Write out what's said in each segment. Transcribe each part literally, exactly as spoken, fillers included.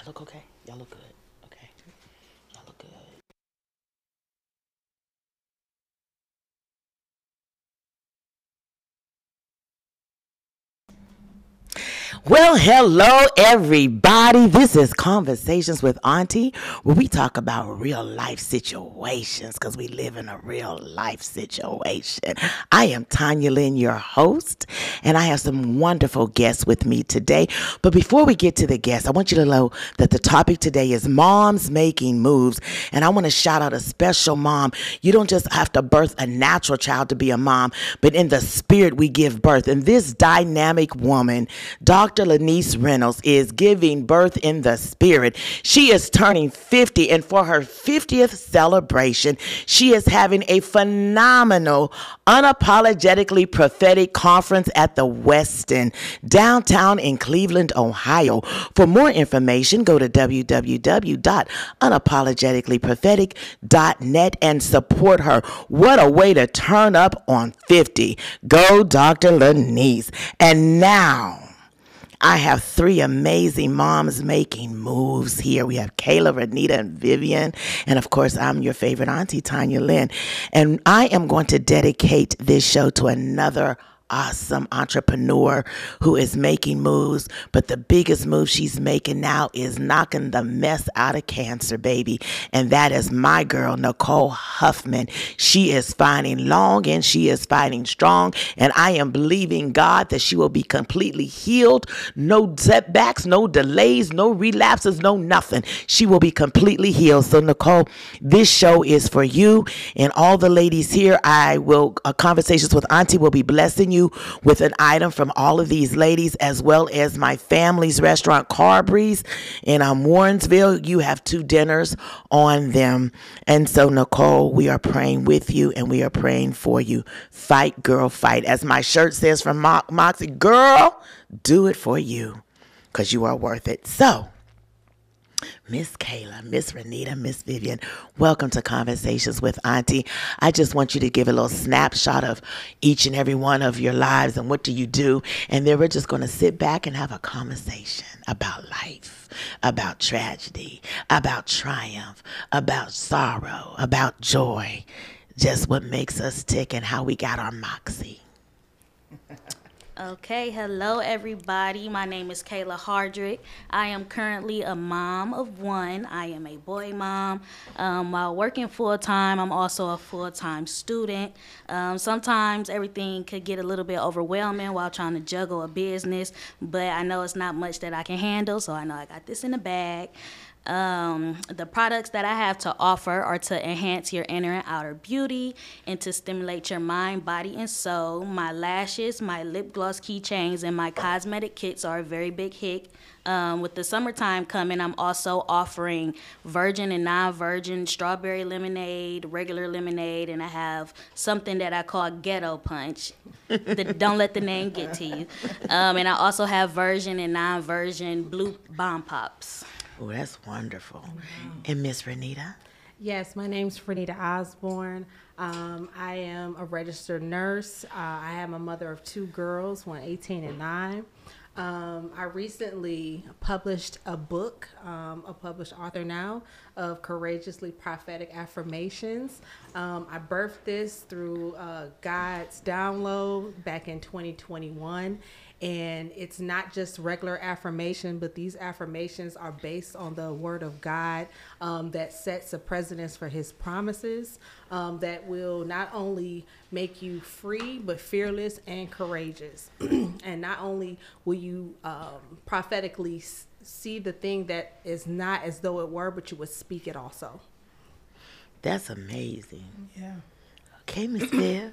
look okay? Y'all look good. Okay. Y'all look good. Well, hello, everybody. This is Conversations with Auntie, where we talk about real life situations because we live in a real life situation. I am Tanya Lynn, your host, and I have some wonderful guests with me today. But before we get to the guests, I want you to know that the topic today is moms making moves. And I want to shout out a special mom. You don't just have to birth a natural child to be a mom, but in the spirit we give birth. And this dynamic woman, Doctor Lanice Reynolds, is giving birth in the spirit. She is turning fifty, and for her fiftieth celebration, she is having a phenomenal, unapologetically prophetic conference at the Westin, downtown in Cleveland, Ohio. For more information, go to w w w dot unapologetically prophetic dot net and support her. What a way to turn up on fifty. Go, Doctor Lanice. And now, I have three amazing moms making moves here. We have Kayla, Renita, and Vivian. And of course, I'm your favorite auntie, Tanya Lynn. And I am going to dedicate this show to another awesome entrepreneur who is making moves, but the biggest move she's making now is knocking the mess out of cancer, baby. And that is my girl, Nicole Huffman. She is fighting long and she is fighting strong. And I am believing God that she will be completely healed. No setbacks, no delays, no relapses, no nothing. She will be completely healed. So Nicole, this show is for you and all the ladies here. I will, uh, Conversations with Auntie will be blessing you with an item from all of these ladies, as well as my family's restaurant, Carberry's in um, Warrensville. You have two dinners on them. And so, Nicole, we are praying with you and we are praying for you. Fight, girl, fight. As my shirt says from Mo- Moxie, girl, do it for you because you are worth it. So, Miss Kayla, Miss Renita, Miss Vivian, welcome to Conversations with Auntie. I just want you to give a little snapshot of each and every one of your lives and what do you do. And then we're just going to sit back and have a conversation about life, about tragedy, about triumph, about sorrow, about joy, just what makes us tick and how we got our moxie. Okay, hello everybody. My name is Kayla Hardrick. I am currently a mom of one. I am a boy mom. Um, while working full time, I'm also a full time student. Um, sometimes everything could get a little bit overwhelming while trying to juggle a business, but I know it's not much that I can handle, so I know I got this in the bag. Um, the products that I have to offer are to enhance your inner and outer beauty and to stimulate your mind, body, and soul. My lashes, my lip gloss keychains, and my cosmetic kits are a very big hit. Um, with the summertime coming, I'm also offering virgin and non-virgin strawberry lemonade, regular lemonade, and I have something that I call ghetto punch. The, don't let the name get to you. Um, and I also have virgin and non-virgin blue bomb pops. Oh, that's wonderful. And Miss Renita? Yes, my name's Frenita Osborne. Um, I am a registered nurse. Uh, I am a mother of two girls, one eighteen and nine. Um, I recently published a book, um, a published author now, of Courageously Prophetic Affirmations. Um, I birthed this through uh, God's download back in twenty twenty-one. And it's not just regular affirmation, but these affirmations are based on the word of God um, that sets a precedence for his promises um, that will not only make you free, but fearless and courageous. And not only will you um, prophetically s- see the thing that is not as though it were, but you would speak it also. That's amazing. Yeah. Okay, Miss Viv.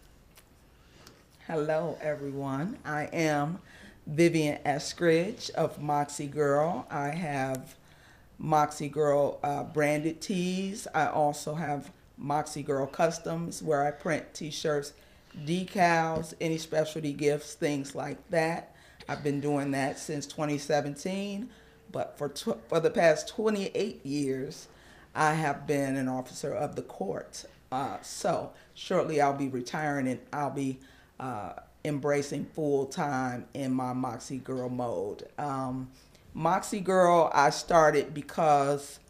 Hello, everyone. I am Vivian Eskridge of Moxie Girl. I have Moxie Girl uh, branded tees. I also have Moxie Girl Customs, where I print t-shirts, decals, any specialty gifts, things like that. I've been doing that since twenty seventeen, but for tw- for the past twenty-eight years, I have been an officer of the court. Uh, so shortly I'll be retiring and I'll be uh, embracing full time in my Moxie Girl mode. Um, Moxie Girl, I started because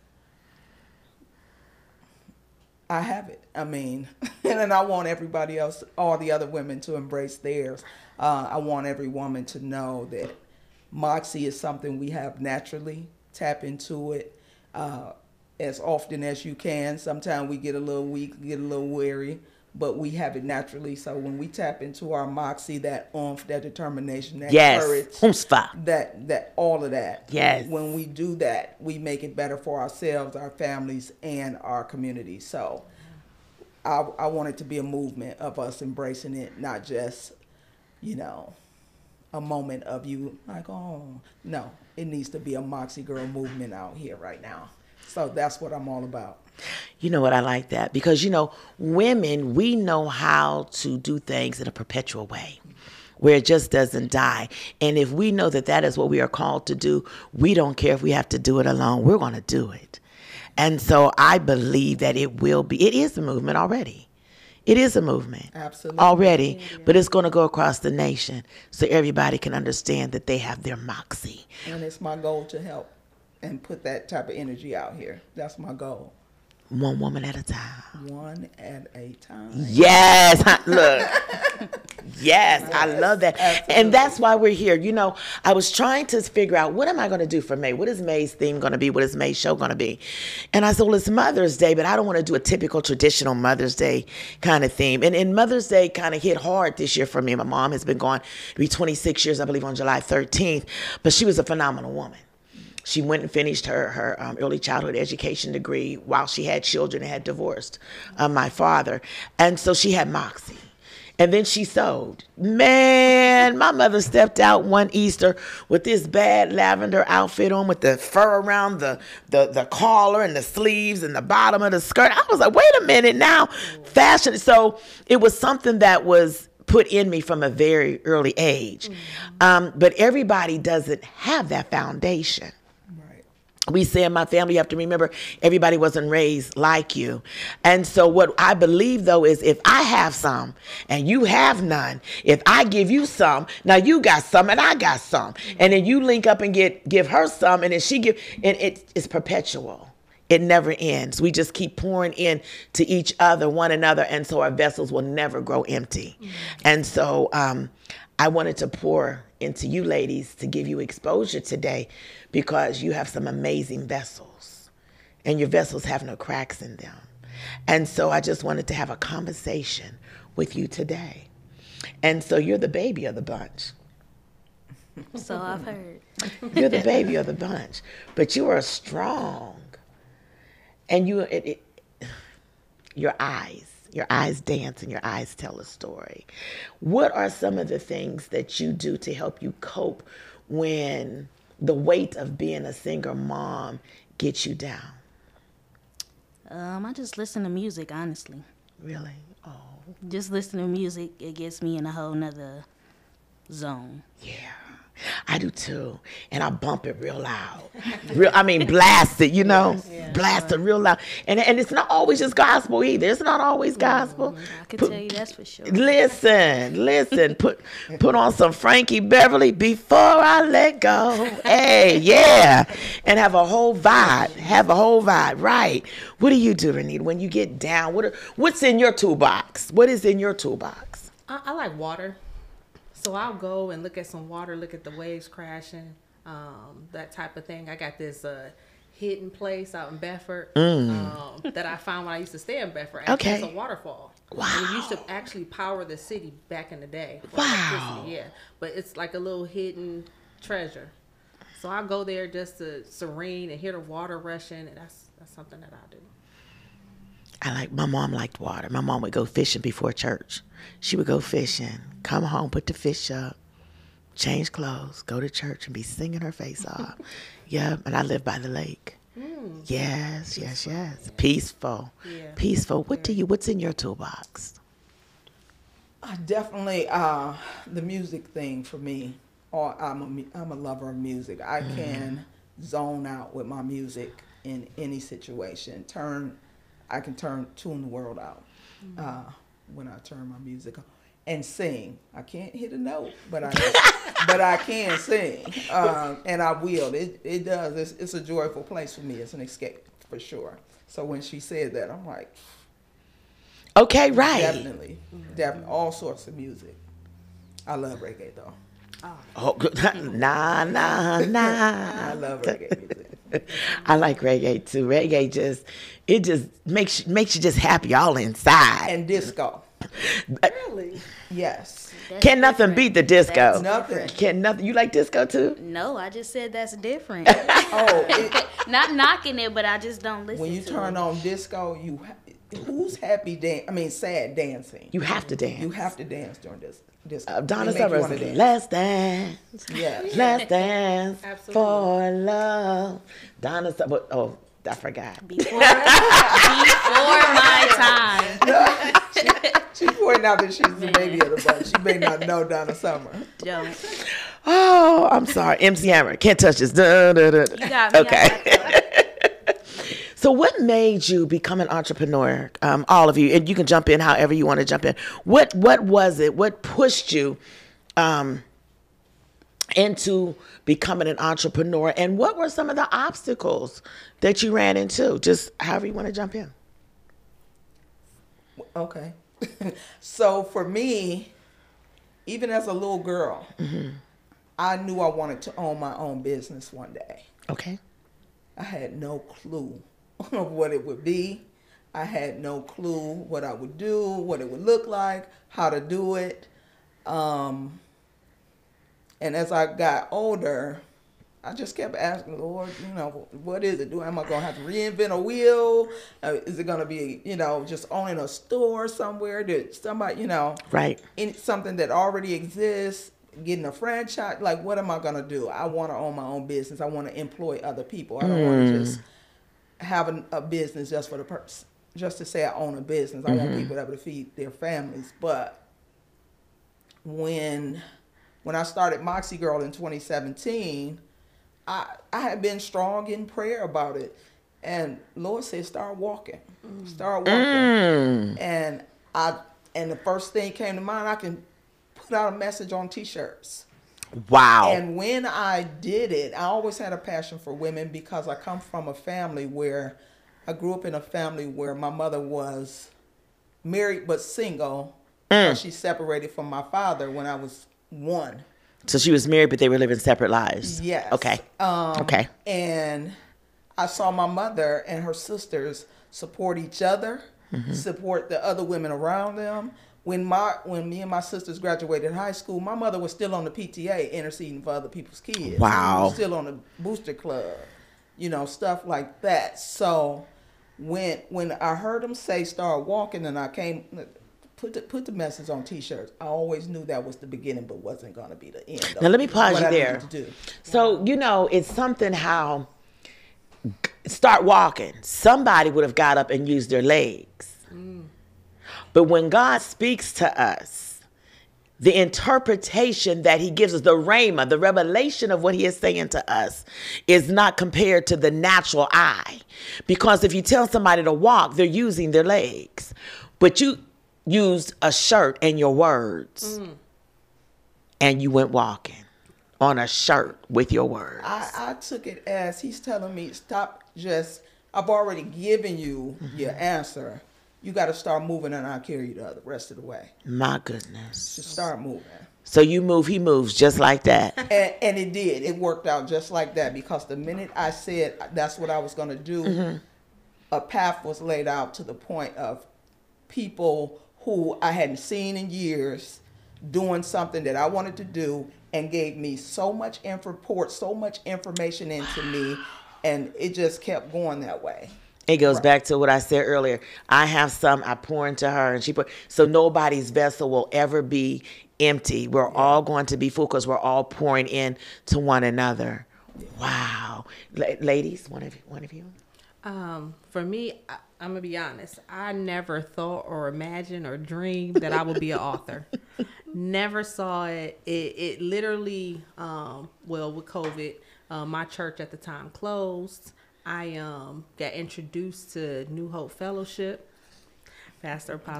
I have it. I mean, and then I want everybody else, all the other women, to embrace theirs. Uh, I want every woman to know that Moxie is something we have naturally. Tap into it uh, as often as you can. Sometimes we get a little weak, get a little weary, but we have it naturally. So when we tap into our Moxie, that oomph, that determination, that yes. courage, Humph. that that all of that. Yes. When we do that, we make it better for ourselves, our families, and our community. So I, I want it to be a movement of us embracing it, not just, you know, a moment of you like, oh, no. It needs to be a Moxie Girl movement out here right now. So that's what I'm all about. You know what, I like that because, you know, women, we know how to do things in a perpetual way where it just doesn't die. And if we know that that is what we are called to do, we don't care if we have to do it alone. We're going to do it. And so I believe that it will be, it is a movement already. It is a movement. Absolutely. Already, Yeah, yeah. but it's going to go across the nation so everybody can understand that they have their Moxie. And it's my goal to help and put that type of energy out here. That's my goal. One woman at a time. One at a time. Yes. Look. Yes, I love that. Absolutely. And that's why we're here. You know, I was trying to figure out, what am I going to do for May? What is May's theme going to be? What is May's show going to be? And I said, well, it's Mother's Day, but I don't want to do a typical traditional Mother's Day kind of theme. And, and Mother's Day kind of hit hard this year for me. My mom has been gone to be twenty-six years, I believe, on July thirteenth. But she was a phenomenal woman. She went and finished her, her um, early childhood education degree while she had children and had divorced uh, my father. And so she had Moxie. And then she sewed. Man, my mother stepped out one Easter with this bad lavender outfit on with the fur around the, the, the collar and the sleeves and the bottom of the skirt. I was like, wait a minute now, fashion. So it was something that was put in me from a very early age. Mm-hmm. Um, but everybody doesn't have that foundation. We say in my family, you have to remember, everybody wasn't raised like you. And so what I believe, though, is if I have some and you have none, if I give you some, now you got some and I got some. And then you link up and get give her some, and then she give, and it, it's perpetual. It never ends. We just keep pouring in to each other, one another, and so our vessels will never grow empty. Mm-hmm. And so um, I wanted to pour into you ladies to give you exposure today, because you have some amazing vessels and your vessels have no cracks in them. And so I just wanted to have a conversation with you today. And so you're the baby of the bunch. So I've heard. You're the baby of the bunch, but you are strong. And you, it, it, your eyes, your eyes dance and your eyes tell a story. What are some of the things that you do to help you cope when the weight of being a single mom gets you down? Um, I just listen to music, honestly. Really? Oh. Just listen to music, it gets me in a whole nother zone. Yeah. I do too, and I bump it real loud. Real, I mean, blast it, you know, yeah, blast right. it real loud. And and it's not always just gospel either. It's not always gospel. Mm, I can put, tell you that's for sure. Listen, listen. Put put on some Frankie Beverly before I let go. Hey, yeah, and have a whole vibe. Have a whole vibe, right? What do you do, Renita, when you get down? What are, what's in your toolbox? What is in your toolbox? I, I like water. So I'll go and look at some water, look at the waves crashing, um, that type of thing. I got this uh, hidden place out in Bedford mm. um, that I found when I used to stay in Bedford. Okay. It's a waterfall. Wow. And it used to actually power the city back in the day. Wow. Yeah. But it's like a little hidden treasure. So I'll go there just to serene and hear the water rushing. And that's, that's something that I do. I like, my mom liked water. My mom would go fishing before church. She would go fishing, come home, put the fish up, change clothes, go to church and be singing her face off. Yeah, and I live by the lake. Mm. Yes, yes, yes. Peaceful. Yeah. Peaceful. What do you, what's in your toolbox? Uh, definitely uh, the music thing for me. Or I'm a, I'm a lover of music. I mm. can zone out with my music in any situation. Turn I can turn tune the world out uh, when I turn my music on. and sing. I can't hit a note, but I but I can sing, um, and I will. It it does. It's, it's a joyful place for me. It's an escape for sure. So when she said that, I'm like, okay, right. Definitely, definitely, all sorts of music. I love reggae though. Oh, nah, nah, nah. I love reggae music. I like reggae too. Reggae just, it just makes makes you just happy all inside. And disco. Really? Yes. That's Can nothing different. beat the disco? That's Nothing. different. Can nothing? You like disco too? No, I just said that's different. Oh, it, Not knocking it, but I just don't listen when you to turn it. on disco, you ha- who's happy dan- I mean, sad dancing. You have to dance. You have to dance during this disco. Uh, Donna It make you Summers. wanna dance. Let's dance. Yes. Let's dance Absolutely. for love. Donna Summers. Oh, I forgot. Before, before my time. She's pointing out that she's the baby of the bunch. She may not know Donna Summer. Don't. Oh, I'm sorry. M C Hammer. Can't touch this. Dun, dun, dun. You got me. Okay. So what made you become an entrepreneur? Um, all of you, and you can jump in however you want to jump in. What What was it? What pushed you um, into becoming an entrepreneur? And what were some of the obstacles that you ran into? Just however you want to jump in. Okay. So for me, even as a little girl, Mm-hmm. I knew I wanted to own my own business one day. Okay. I had no clue of what it would be. I had no clue what I would do, what it would look like, how to do it. Um, and as I got older, I just kept asking the Lord, you know, what is it? Do am I gonna have to reinvent a wheel? Uh, is it gonna be, you know, just owning a store somewhere that somebody, you know, Right. in something that already exists? Getting a franchise? Like, what am I gonna do? I want to own my own business. I want to employ other people. I don't want to just have a, a business just for the purpose, just to say I own a business. I want people to be able to feed their families. But when when I started Moxie Girl in twenty seventeen, I I had been strong in prayer about it, and Lord said, start walking, start walking, Mm. and I and the first thing came to mind, I can put out a message on T-shirts. Wow. And when I did it, I always had a passion for women because I come from a family where I grew up in a family where my mother was married but single. Mm. She separated from my father when I was one. So she was married, but they were living separate lives. Yes. Okay. Um, Okay. And I saw my mother and her sisters support each other, Mm-hmm. support the other women around them. When my when me and my sisters graduated high school, my mother was still on the P T A interceding for other people's kids. Wow. Still on the booster club, you know, stuff like that. So when when I heard them say start walking, and I came put the, put the message on T-shirts, I always knew that was the beginning, but wasn't going to be the end. Now, let me pause what you I there. needed to do. So, you know, it's something how start walking. Somebody would have got up and used their legs. But when God speaks to us, the interpretation that he gives us, the rhema, the revelation of what he is saying to us is not compared to the natural eye. Because if you tell somebody to walk, they're using their legs. But you used a shirt and your words. Mm. And you went walking on a shirt with your words. I, I took it as he's telling me, stop just, I've already given you mm-hmm. your answer. You got to start moving, and I'll carry you the other rest of the way. My goodness. Just start moving. So you move, he moves just like that. and, and it did. It worked out just like that, because the minute I said that's what I was going to do, mm-hmm. a path was laid out to the point of people who I hadn't seen in years doing something that I wanted to do, and gave me so much info, poured so much information into me, and it just kept going that way. It goes Right. back to what I said earlier. I have some, I pour into her, and she pour. So nobody's vessel will ever be empty. We're yeah. all going to be full because we're all pouring in to one another. Yeah. Wow. La- ladies, one of you, one of you. Um, for me, I, I'm gonna be honest. I never thought or imagined or dreamed that I would be an author. Never saw it. It, it literally, um, well, with COVID, uh, my church at the time closed. I um got introduced to New Hope Fellowship, Pastor Apostle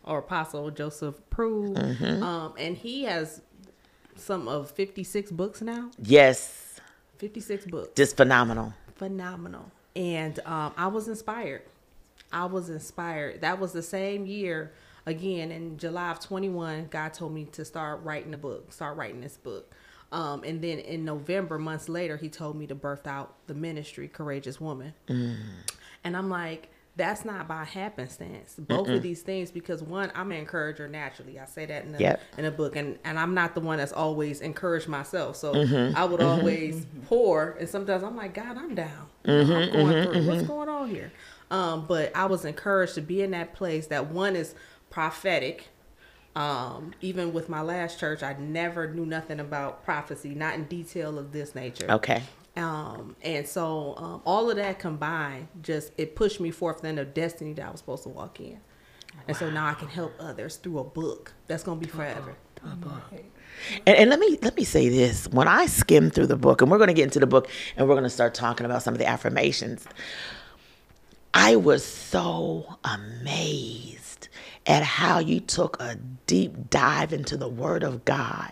or Apostle Joseph Prue, Mm-hmm. um, and he has some of fifty-six books now. Yes. fifty-six books. Just phenomenal. Phenomenal. And um, I was inspired. I was inspired. That was the same year, again, in July of twenty-one, God told me to start writing a book, start writing this book. Um, and then in November, months later, he told me to birth out the ministry, Courageous Woman. Mm. And I'm like, that's not by happenstance. Both Mm-mm. of these things, because one, I'm an encourager naturally. I say that in the yep. in a book, and, and I'm not the one that's always encouraged myself. So mm-hmm. I would mm-hmm. always pour, and sometimes I'm like, God, I'm down. Mm-hmm. I'm going mm-hmm. through. What's going on here? Um, but I was encouraged to be in that place that one is prophetic. Um, even with my last church, I never knew nothing about prophecy, not in detail of this nature. Okay. Um, and so um, all of that combined, just it pushed me forth in the destiny that I was supposed to walk in. And wow. so now I can help others through a book that's going to be forever. Mm-hmm. And, and let me let me say this. When I skimmed through the book, and we're going to get into the book, and we're going to start talking about some of the affirmations, I was so amazed at how you took a deep dive into the Word of God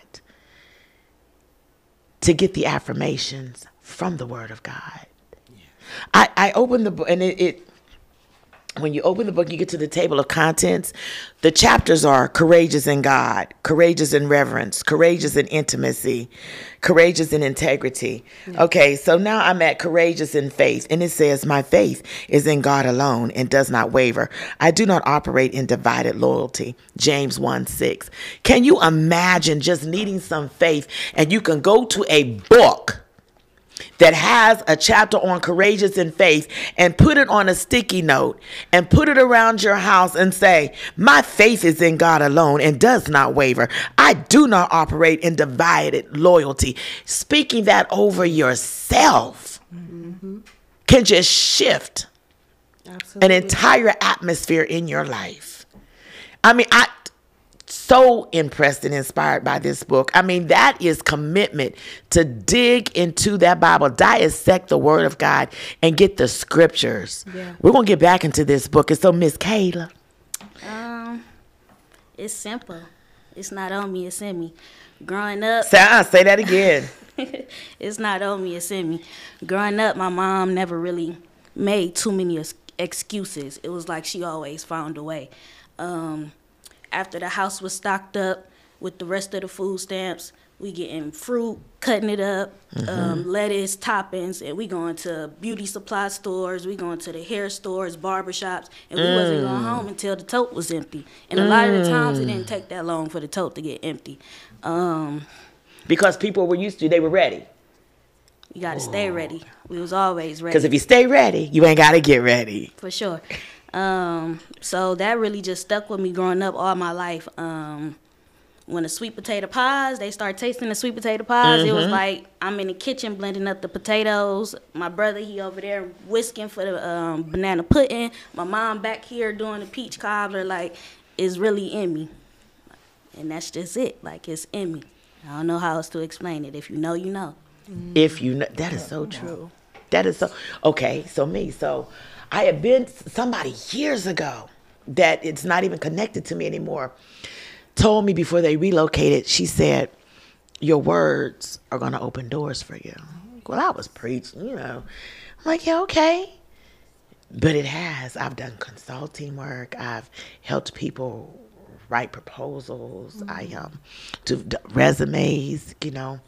to get the affirmations from the Word of God. Yeah. I, I opened the book, and it, it when you open the book, you get to the table of contents. The chapters are courageous in God, courageous in reverence, courageous in intimacy, courageous in integrity. Yeah. Okay, so now I'm at courageous in faith. And it says, my faith is in God alone and does not waver. I do not operate in divided loyalty. James one six. Can you imagine just needing some faith, and you can go to a book that has a chapter on courageous in faith and put it on a sticky note and put it around your house and say, my faith is in God alone and does not waver. I do not operate in divided loyalty. Speaking that over yourself mm-hmm. can just shift Absolutely. An entire atmosphere in your life. I mean, I so impressed and inspired by this book. I mean, that is commitment to dig into that Bible, dissect the Word of God, and get the scriptures. Yeah. We're going to get back into this book. And so, Miss Kayla. Um, it's simple. It's not on me, it's in me. Growing up. Say, uh, say that again. It's not on me, it's in me. Growing up, my mom never really made too many excuses. It was like she always found a way. Um... After the house was stocked up with the rest of the food stamps, we getting fruit, cutting it up, mm-hmm. um, lettuce, toppings, and we going to beauty supply stores, we going to the hair stores, barbershops, and we mm. wasn't going home until the tote was empty. And a mm. lot of the times it didn't take that long for the tote to get empty. Um, because people were used to, they were ready. You got to stay ready. We was always ready. Because if you stay ready, you ain't got to get ready. For sure. Um, so that really just stuck with me growing up all my life. Um, when the sweet potato pies, they start tasting the sweet potato pies, mm-hmm. it was like I'm in the kitchen blending up the potatoes. My brother, he over there whisking for the um, banana pudding. My mom back here doing the peach cobbler. Like, it's really in me. And that's just it. Like, it's in me. I don't know how else to explain it. If you know, you know. If you know, that is so true. That is so, okay, so me, so I had been, somebody years ago that it's not even connected to me anymore, told me before they relocated, she said, your words are going to open doors for you. Well, I was preaching, you know. I'm like, yeah, okay. But it has. I've done consulting work. I've helped people write proposals. Mm-hmm. I um, do resumes, you know.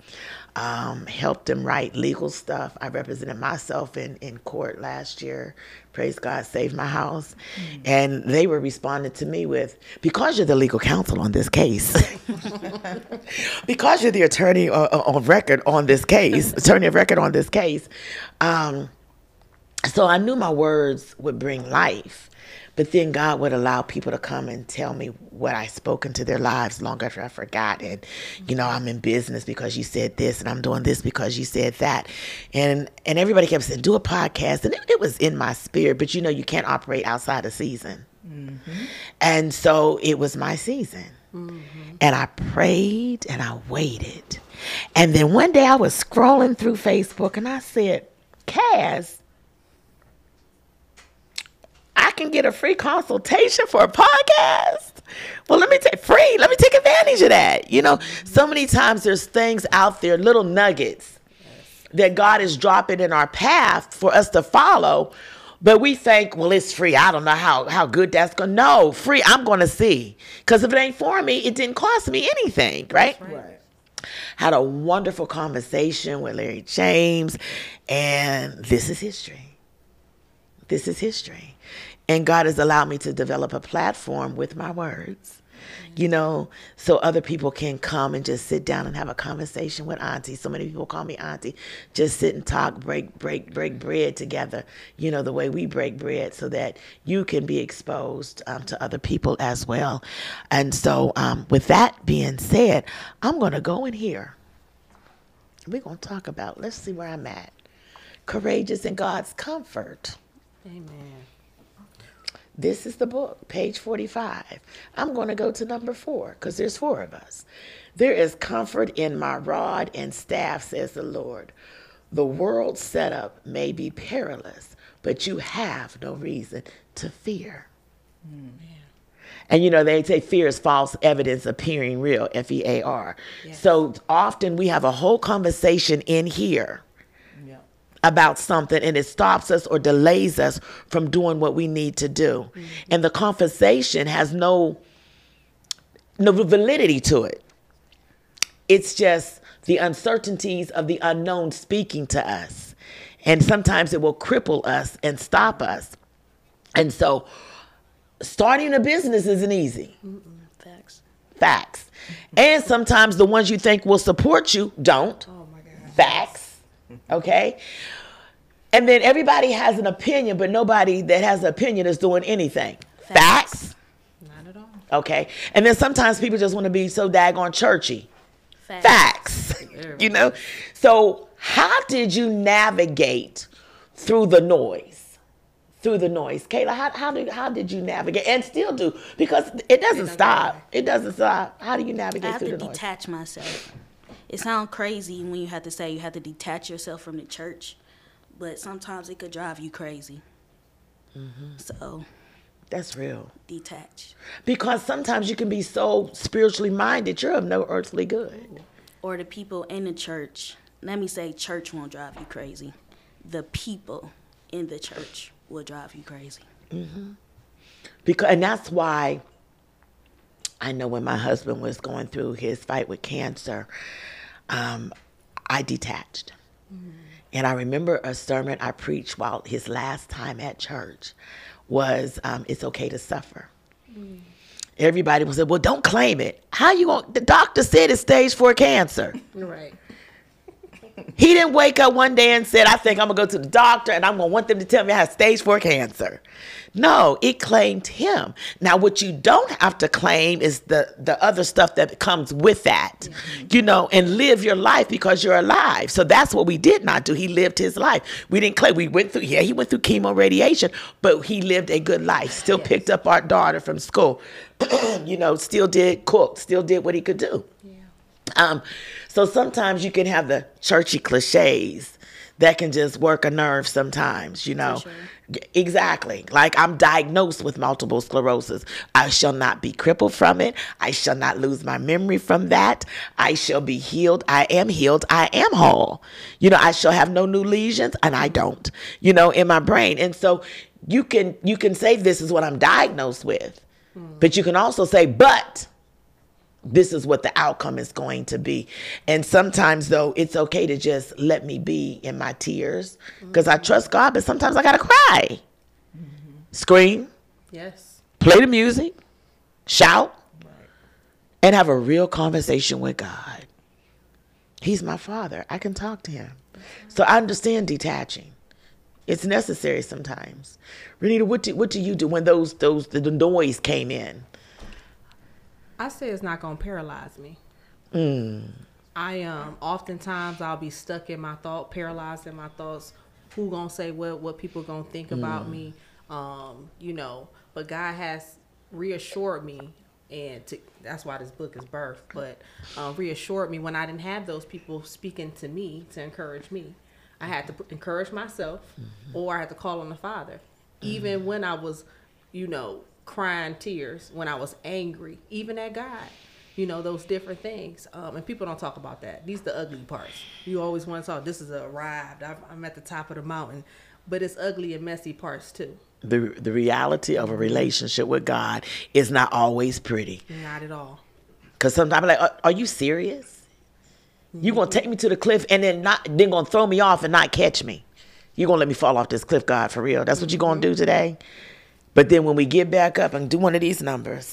Um, helped them write legal stuff. I represented myself in, in court last year. Praise God, saved my house. Mm-hmm. And they were responding to me with, because you're the legal counsel on this case, because you're the attorney on, on record on this case, attorney of record on this case. Um, so I knew my words would bring life. But then God would allow people to come and tell me what I spoke into their lives long after I forgot. And, you know, I'm in business because you said this, and I'm doing this because you said that. And and everybody kept saying, do a podcast. And it, it was in my spirit. But, you know, you can't operate outside the season. Mm-hmm. And so it was my season. Mm-hmm. And I prayed and I waited. And then one day I was scrolling through Facebook and I said, Cass, I can get a free consultation for a podcast. Well, let me take free. Let me take advantage of that. You know, so many times there's things out there, little nuggets that God is dropping in our path for us to follow. But we think, well, it's free. I don't know how, how good that's going to. No, free. I'm going to see. Because if it ain't for me, it didn't cost me anything, right? Right. Had a wonderful conversation with Larry James. And this is history. This is history. And God has allowed me to develop a platform with my words, you know, so other people can come and just sit down and have a conversation with Auntie. So many people call me Auntie. Just sit and talk, break, break, break bread together, you know, the way we break bread, so that you can be exposed um, to other people as well. And so um, with that being said, I'm going to go in here. We're going to talk about, let's see where I'm at. Courageous in God's comfort. Amen. This is the book, page forty-five. I'm going to go to number four because there's four of us. There is comfort in my rod and staff, says the Lord. The world's setup may be perilous, but you have no reason to fear. Mm. And, you know, they say fear is false evidence appearing real, F E A R. Yes. So often we have a whole conversation in here about something, and it stops us or delays us from doing what we need to do. Mm-hmm. And the conversation has no no validity to it. It's just the uncertainties of the unknown speaking to us. And sometimes it will cripple us and stop us. And so starting a business isn't easy. Mm-mm. Facts. Facts. And sometimes the ones you think will support you don't. Oh my God. Facts. Okay. And then everybody has an opinion, but nobody that has an opinion is doing anything. Facts. Facts? Not at all. Okay. And then sometimes people just want to be so daggone churchy. Facts. Facts. You know? So how did you navigate through the noise? Through the noise. Kayla, how, how, did, how did you navigate? And still do. Because it doesn't stop. It doesn't stop. How do you navigate I have through to the noise? detach myself. It sounds crazy when you have to say you have to detach yourself from the church, but sometimes it could drive you crazy. Mm-hmm. So that's real. Detach. Because sometimes you can be so spiritually minded, you're of no earthly good. Or the people in the church. Let me say church won't drive you crazy. The people in the church will drive you crazy. Mm-hmm. Because, and that's why I know when my husband was going through his fight with cancer, um, I detached. Mm-hmm. And I remember a sermon I preached while his last time at church was, um, it's okay to suffer. Mm. Everybody was saying, well, don't claim it. How you going? The doctor said it's stage four cancer. Right. He didn't wake up one day and said, I think I'm going to go to the doctor and I'm going to want them to tell me I have stage four cancer. No, it claimed him. Now, what you don't have to claim is the, the other stuff that comes with that, mm-hmm. you know, and live your life because you're alive. So that's what we did not do. He lived his life. We didn't claim. We went through, yeah, he went through chemo radiation, but he lived a good life. Still yes. picked up our daughter from school, you know, still did cook, still did what he could do. Yeah. Um, so sometimes you can have the churchy cliches that can just work a nerve sometimes, you know. Sure. Exactly. Like I'm diagnosed with multiple sclerosis. I shall not be crippled from it. I shall not lose my memory from that. I shall be healed. I am healed. I am whole. You know, I shall have no new lesions, and I don't, you know, in my brain. And so you can you can say this is what I'm diagnosed with, hmm. but you can also say, but this is what the outcome is going to be. And sometimes, though, it's okay to just let me be in my tears because mm-hmm. I trust God, but sometimes I got to cry. Mm-hmm. Scream. Yes. Play the music. Shout. Right. And have a real conversation with God. He's my father. I can talk to him. Mm-hmm. So I understand detaching. It's necessary sometimes. Renita, what do, what do you do when those those the, the noise came in? I say it's not going to paralyze me. Mm. I um oftentimes I'll be stuck in my thought, paralyzed in my thoughts. Who gonna say what? What people gonna think mm. about me? Um, you know. But God has reassured me, and to, that's why this book is birthed. But uh, reassured me when I didn't have those people speaking to me to encourage me. I had to put, encourage myself, mm-hmm. or I had to call on the Father. Mm-hmm. Even when I was, you know, crying tears when I was angry, even at God. You know, those different things. Um, and people don't talk about that. These are the ugly parts. You always want to talk, this is arrived. I'm at the top of the mountain. But it's ugly and messy parts too. The the reality of a relationship with God is not always pretty. Not at all. Because sometimes I'm like, are, are you serious? You gonna take me to the cliff and then not then gonna throw me off and not catch me? You gonna let me fall off this cliff, God, for real? That's what you gonna do today? But then when we get back up and do one of these numbers,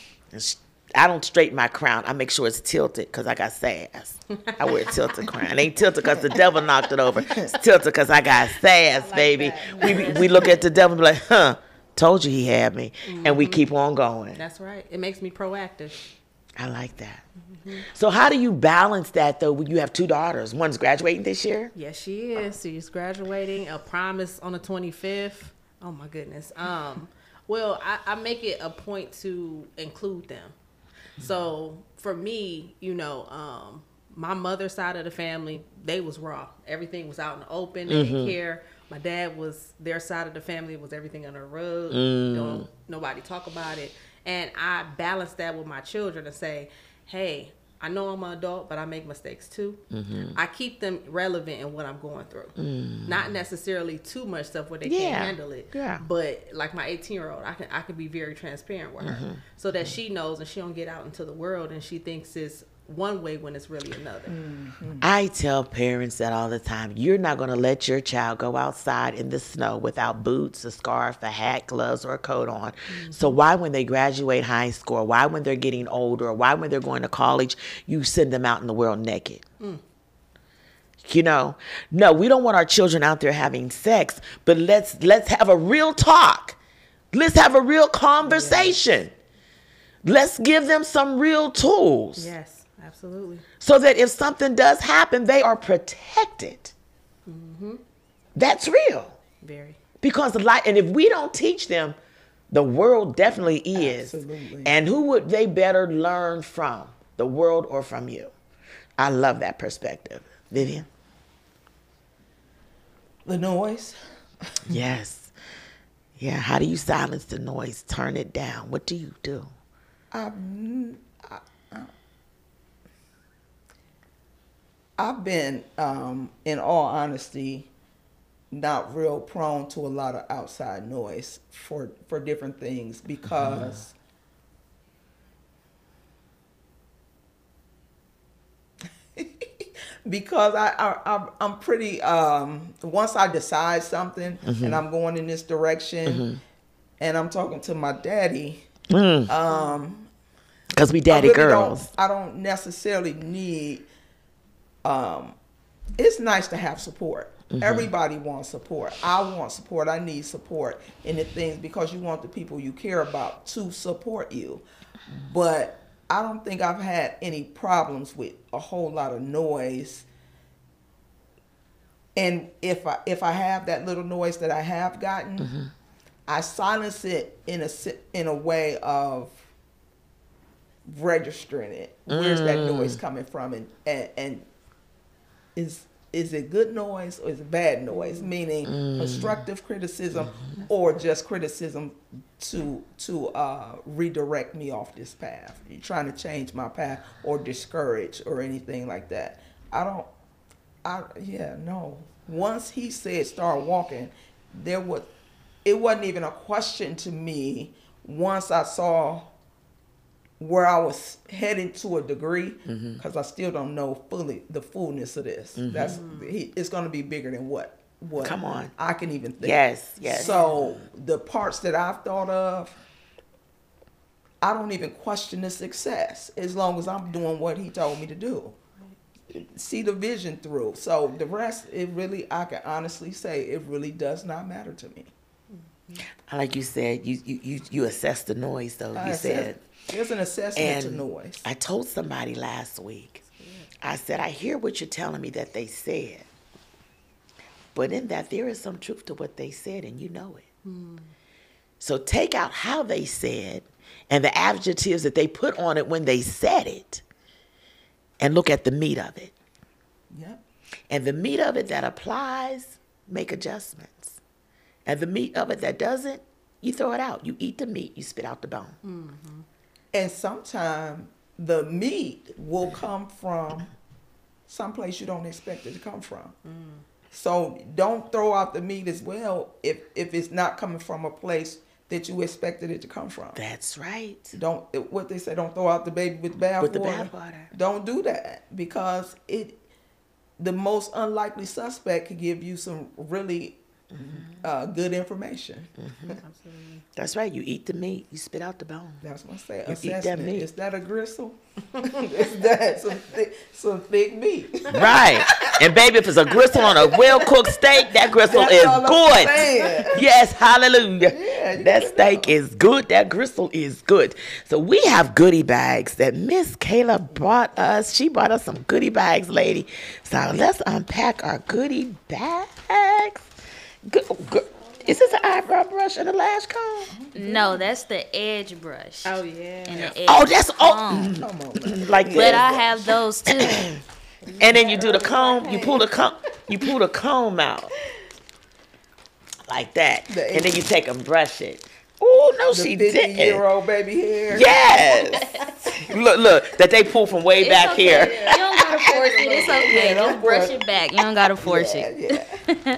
I don't straighten my crown. I make sure it's tilted because I got sass. I wear a tilted crown. It ain't tilted because the devil knocked it over. It's tilted because I got sass, like baby. We we look at the devil and be like, huh, told you he had me. Mm-hmm. And we keep on going. That's right. It makes me proactive. I like that. Mm-hmm. So how do you balance that, though, when you have two daughters? One's graduating this year? Yes, she is. She's graduating. A promise on the twenty-fifth. Oh, my goodness. Um, well, I, I make it a point to include them. So for me, you know, um, my mother's side of the family, they was raw. Everything was out in the open. They mm-hmm. didn't care. My dad was, their side of the family was everything on the road. Mm. Don't nobody talk about it. And I balance that with my children to say, hey, I know I'm an adult, but I make mistakes too. Mm-hmm. I keep them relevant in what I'm going through. Mm. Not necessarily too much stuff where they yeah. can't handle it. Yeah. But like my eighteen-year-old, I can I can be very transparent with her mm-hmm. so that mm-hmm. she knows and she don't get out into the world and she thinks it's one way when it's really another. Mm-hmm. I tell parents that all the time. You're not going to let your child go outside in the snow without boots, a scarf, a hat, gloves, or a coat on. Mm-hmm. So why when they graduate high school, why when they're getting older, or why when they're going to college, you send them out in the world naked? Mm. You know, no, we don't want our children out there having sex, but let's let's have a real talk. Let's have a real conversation. Yeah. Let's give them some real tools. Yes. Absolutely. So that if something does happen, they are protected. Mm-hmm. That's real. Very. Because the light, and if we don't teach them, the world definitely is. Absolutely. And who would they better learn from, the world or from you? I love that perspective. Vivian? The noise. Yes. Yeah. How do you silence the noise? Turn it down. What do you do? Um, I, I, I've been, um, in all honesty, not real prone to a lot of outside noise for, for different things because because I, I I'm pretty um, once I decide something mm-hmm. and I'm going in this direction mm-hmm. and I'm talking to my daddy mm. um, because we daddy I really girls. Don't, I don't necessarily need. Um, it's nice to have support. Mm-hmm. Everybody wants support. I want support. I need support in the things because you want the people you care about to support you. But I don't think I've had any problems with a whole lot of noise. And if I if I have that little noise that I have gotten, mm-hmm. I silence it in a in a way of registering it. Where's mm. that noise coming from? And and, and is is it good noise or is it bad noise? Meaning mm. constructive criticism mm-hmm. or just criticism to to uh, redirect me off this path. You're trying to change my path or discourage or anything like that. I don't. I yeah no. Once he said start walking, there was it wasn't even a question to me. Once I saw where I was heading to a degree, because mm-hmm. I still don't know fully the fullness of this. Mm-hmm. That's he, it's going to be bigger than what what Come on. I can even think. Yes, yes. So the parts that I've thought of, I don't even question the success as long as I'm doing what he told me to do. See the vision through. So the rest, it really, I can honestly say, it really does not matter to me. Like you said, you you you, you assess the noise, though. I you assess, said there's an assessment and to noise. I told somebody last week. I said, I hear what you're telling me that they said, but in that there is some truth to what they said, and you know it. Hmm. So take out how they said and the adjectives that they put on it when they said it, and look at the meat of it. Yep. And the meat of it that applies, make adjustments. And the meat of it that doesn't, you throw it out. You eat the meat, you spit out the bone. Mm-hmm. And sometimes the meat will come from someplace you don't expect it to come from. Mm. So don't throw out the meat as well if if it's not coming from a place that you expected it to come from. That's right. Don't what they say. Don't throw out the baby with the bathwater. With the bathwater. Don't do that, because it the most unlikely suspect could give you some really mm-hmm. uh, good information. Mm-hmm. Absolutely. That's right. You eat the meat, you spit out the bone. That's what I say. You Assessment. eat that meat. Is that a gristle? Is that some thick, some thick meat? Right. And baby, if it's a gristle on a well-cooked steak, that gristle That's is all I'm good. saying. Yes, hallelujah. Yeah, that steak know. is good. That gristle is good. So we have goodie bags that Miss Kayla brought us. She brought us some goodie bags, lady. So let's unpack our goodie bags. Good, good. Is this an eyebrow brush and a lash comb? No, that's the edge brush. Oh yeah. And the edge Oh, that's oh, Come on, like But this. I have those too. And then you do the comb. You pull the comb. You pull the comb out like that, The and then you take and brush it. Oh no, the she fifty-year-old didn't. baby hair. Yes. look, look, that they pull from way It's back okay. here. You don't gotta force it. It's okay. Yeah, don't Just brush force it back. You don't gotta force Yeah, it. yeah.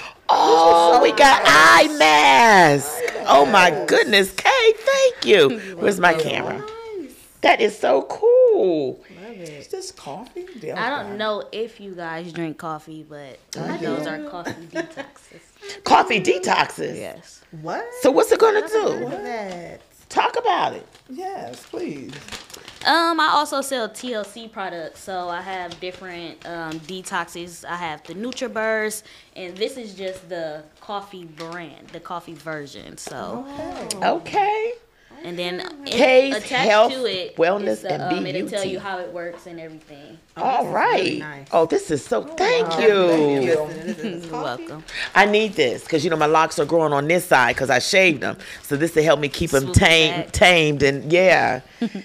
Oh, we got eye masks. Oh my goodness, Kay, thank you. Where's my camera? That is so cool. Is this coffee? I don't know if you guys drink coffee, but those are coffee detoxes. Coffee detoxes. Yes. What? So what's it gonna do? What? Talk about it. Yes, please. Um, I also sell T L C products, so I have different um, detoxes. I have the NutriBurst, and this is just the coffee brand, the coffee version. So, Okay. Okay. and then Kay's it, attached Health, to it, Wellness, is the, and um, it'll tell Beauty. you how it works and everything. All right. really nice. Oh, this is so. Thank Wow. you. Thank you. You're welcome. I need this because you know my locks are growing on this side because I shaved them. So this will help me keep them Swoop it tamed, back. tamed, and yeah.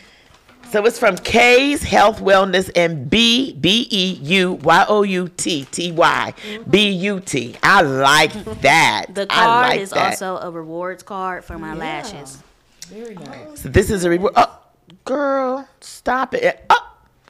So it's from Kay's Health, Wellness, and B B E U Y O U T T Y B U T. I like that. The I card like is that. also a rewards card for my lashes. Very nice. So this is a reward. Oh, girl, stop it. Oh.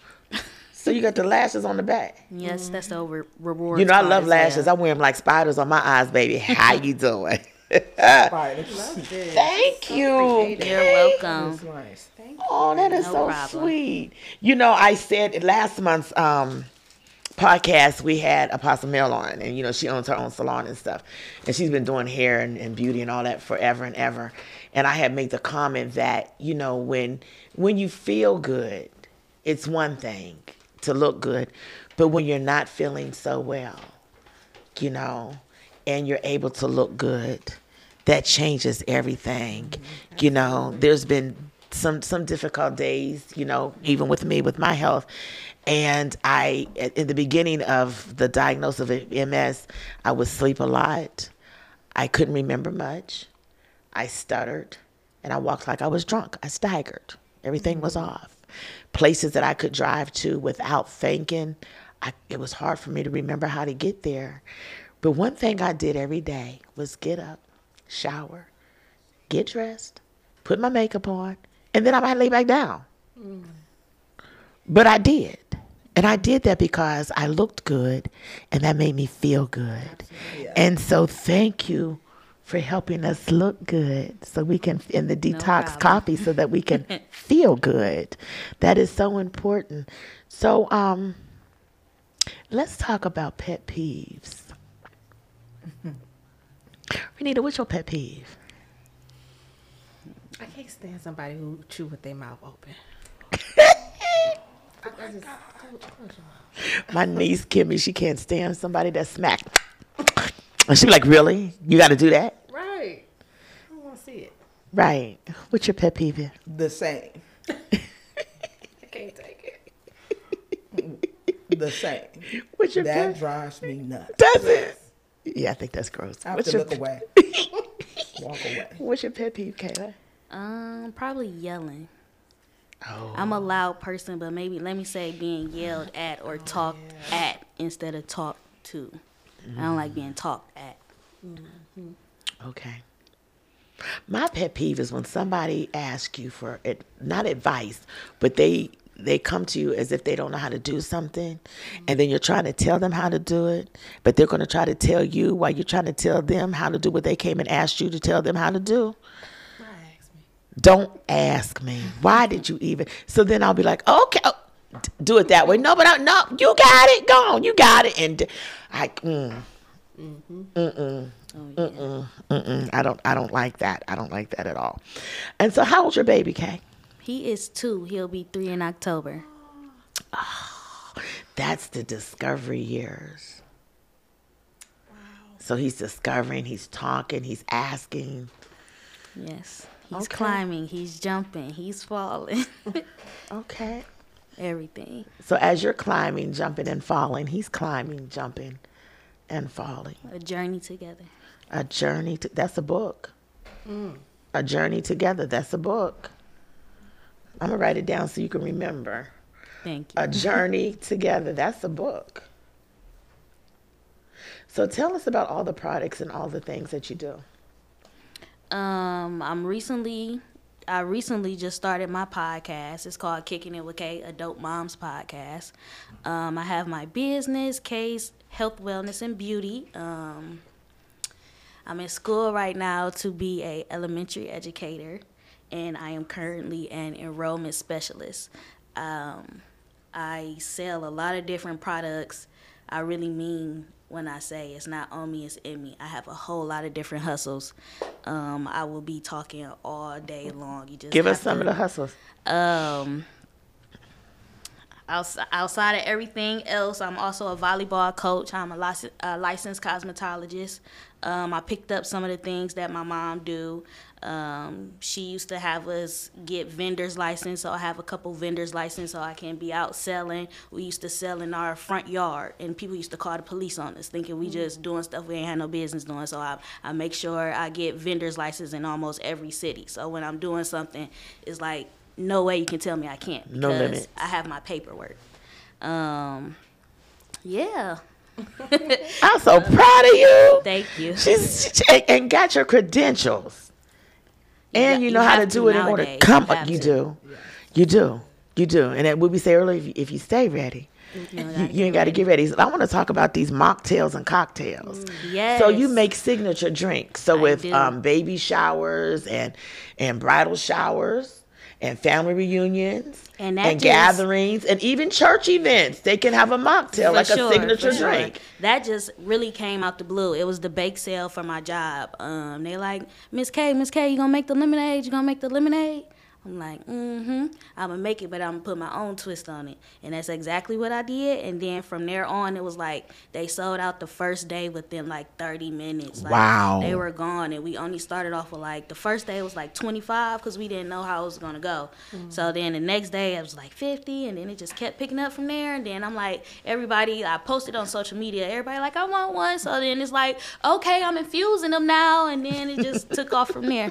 So you got the lashes on the back. Yes, that's the re- rewards. You know I card love as well. lashes. I wear them like spiders on my eyes, baby. How you doing? Fine. Thank you. You're welcome. It's nice. Oh, that is No so problem. sweet. You know, I said last month's um, podcast, we had Apostle Mel on, and, you know, she owns her own salon and stuff. And she's been doing hair and, and beauty and all that forever and ever. And I had made the comment that, you know, when when you feel good, it's one thing to look good. But when you're not feeling so well, you know, and you're able to look good, that changes everything. Mm-hmm. You know, there's been some some difficult days, you know, even with me, with my health. And I, in the beginning of the diagnosis of M S, I would sleep a lot. I couldn't remember much. I stuttered, and I walked like I was drunk. I staggered. Everything was off. Places that I could drive to without thinking, I, it was hard for me to remember how to get there. But one thing I did every day was get up, shower, get dressed, put my makeup on, and then I might lay back down. Mm. But I did. And I did that because I looked good, and that made me feel good. Yeah. And so thank you for helping us look good so we can, in the detox problem. coffee, so that we can feel good. That is so important. So um, let's talk about pet peeves. Renita, what's your pet peeve? I can't stand somebody who chew with their mouth open. I, I just, close your mouth. My niece, Kimmy, she can't stand somebody that smack. And she be like, really? You got to do that? Right. I don't want to see it. Right. What's your pet peeve? The same. I can't take it. The same. What's your That pet? drives me nuts. Does it? Yeah, I think that's gross. I have What's to your look away. Walk away. What's your pet peeve, Kayla? Um, probably yelling. Oh. I'm a loud person, but maybe let me say being yelled at or talked at instead of talked to. I don't like being talked at. Okay. My pet peeve is when somebody asks you for it, not advice, but they they come to you as if they don't know how to do something, and then you're trying to tell them how to do it, but they're going to try to tell you while you're trying to tell them how to do what they came and asked you to tell them how to do. Don't ask me. Why did you even? So then I'll be like, okay, oh, d- do it that way. No, but I, no, you got it. Go on, you got it. And I, mm, Mm-hmm. mm-mm, Oh, yeah. mm-mm, mm-mm. I don't, I don't like that. I don't like that at all. And so, how old's your baby, Kay? He is two. He'll be three in October. That's the discovery years. Wow. So he's discovering. He's talking. He's asking. Yes. He's Okay. climbing. He's jumping. He's falling. Okay. Everything. So as you're climbing, jumping, and falling, he's climbing, jumping, and falling. A journey together. A journey to, that's a book. A journey together, that's a book. I'm going to write it down so you can remember. Thank you. A journey together, that's a book. So tell us about all the products and all the things that you do. Um, I'm recently, I recently just started my podcast. It's called Kicking It with Kay, a Dope Moms podcast. Um, I have my business, Kay's Health, Wellness, and Beauty. Um, I'm in school right now to be a elementary educator, and I am currently an enrollment specialist. Um, I sell a lot of different products. I really mean when I say it's not on me, it's in me. I have a whole lot of different hustles. Um, I will be talking all day long. You just Give us have some to- of the hustles. um, outs- outside of everything else, I'm also a volleyball coach. I'm a, lic- a licensed cosmetologist. Um, I picked up some of the things that my mom do. Um, she used to have us get vendors license, so I have a couple vendors license so I can be out selling. We used to sell in our front yard, and people used to call the police on us, thinking we just doing stuff we ain't had no business doing. So I, I make sure I get vendors license in almost every city. So when I'm doing something, it's like no way you can tell me I can't because No limits. I have my paperwork. Um, yeah, I'm so proud of you. thank you. She's she, and- and got your credentials. And got- you you know how to have do to it in order. nowadays. Come You on, have you to. do. You do. You do. And then what we say earlier, if you, if you stay ready, You you, know, gotta you ain't got to get ready. So I want to talk about these mocktails and cocktails. Yes. So you make signature drinks. So I with do. um, baby showers and and bridal showers and family reunions And that just- gatherings and even church events, they can have a mocktail, For like sure, a signature for sure. drink. That just really came out the blue. It was the bake sale for my job. Um, they like, Miss K, Miss K, you gonna make the lemonade? You gonna make the lemonade? I'm like, mm-hmm. I'm gonna make it, but I'm gonna put my own twist on it. And that's exactly what I did. And then from there on, it was like they sold out the first day within like thirty minutes. Like, Wow. They were gone, and we only started off with like, the first day was like twenty-five because we didn't know how it was gonna go. So then the next day it was like fifty, and then it just kept picking up from there. And then I'm like, everybody, I posted on social media, everybody like, I want one. So then it's like, okay, I'm infusing them now. And then it just took off from there.